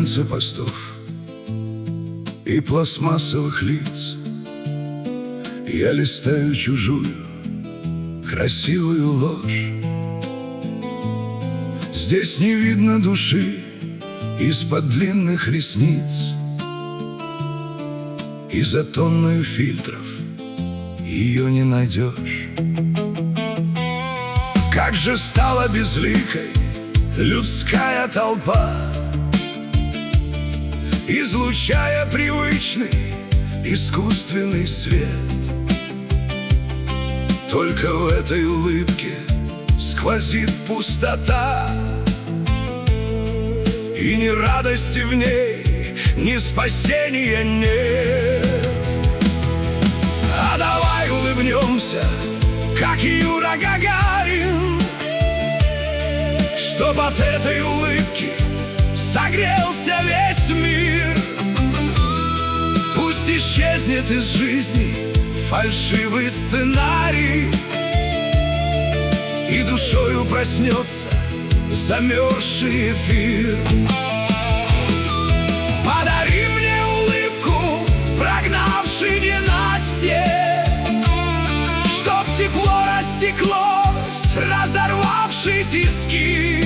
конце постов и пластмассовых лиц я листаю чужую красивую ложь. Здесь не видно души из-под длинных ресниц, и за тонною фильтров ее не найдешь. Как же стала безликой людская толпа, излучая привычный искусственный свет. Только в этой улыбке сквозит пустота, и ни радости в ней, ни спасения нет. А давай улыбнемся, как Юра Гагарин, чтоб от этой улыбки согрелся весь мир. Пусть исчезнет из жизни фальшивый сценарий, и душою проснется замерзший эфир. Подари мне улыбку, прогнавший ненастье, чтоб тепло растеклось, разорвавший тиски.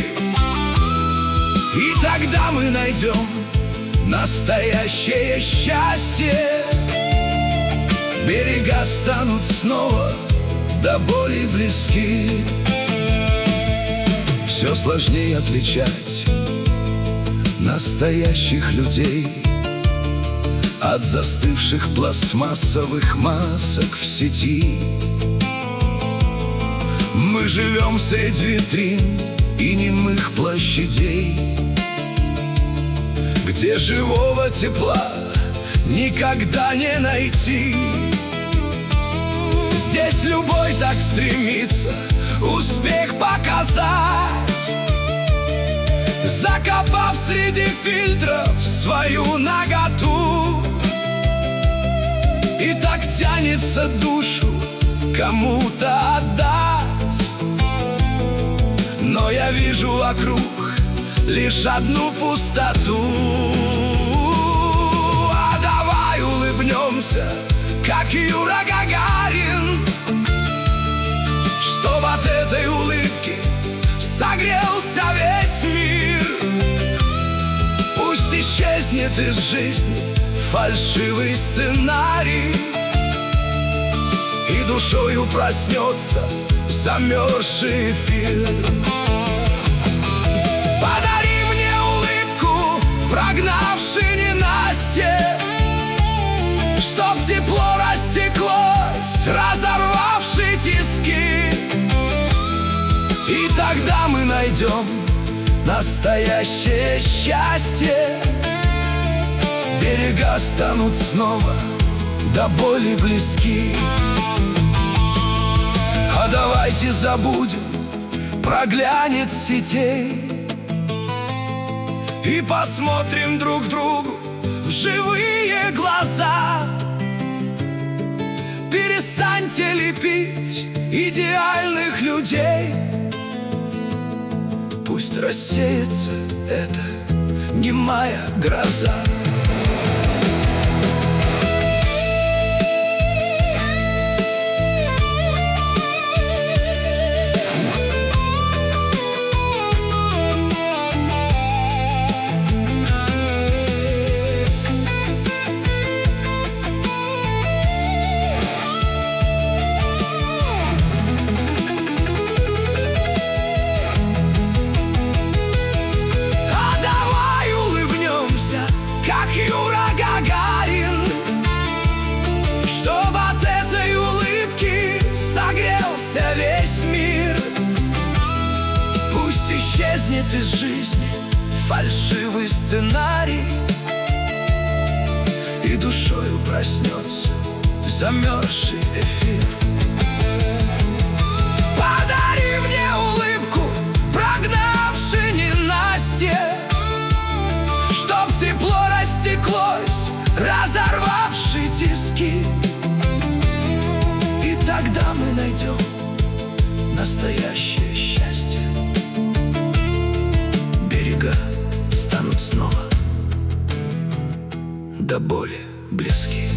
И тогда мы найдем настоящее счастье. Берега станут снова до боли близки. Все сложнее отличать настоящих людей от застывших пластмассовых масок в сети. Мы живем среди витрин и немых площадей, где живого тепла никогда не найти. Здесь любой так стремится успех показать, закопав среди фильтров свою наготу. И так тянется душу кому-то отдать, но я вижу вокруг лишь одну пустоту. А давай улыбнемся, как Юра Гагарин, чтоб от этой улыбки согрелся весь мир. Пусть исчезнет из жизни фальшивый сценарий, и душою проснется замерзший эфир. Подари мне улыбку, прогнавший ненастье, чтоб тепло растеклось, разорвавший тиски. И тогда мы найдем настоящее счастье. Берега станут снова до боли близки. А давайте забудем про глянец сетей и посмотрим друг другу в живые глаза. Перестаньте лепить идеальных людей, пусть рассеется эта немая гроза. Юра Гагарин, чтоб от этой улыбки согрелся весь мир. Пусть исчезнет из жизни фальшивый сценарий, и душою проснется замерзший эфир. Подари мне улыбку, прогнавший ненастье, чтоб тепло растеклось, разорвавший тиски. И тогда мы найдем настоящее счастье. Берега станут снова до боли близки.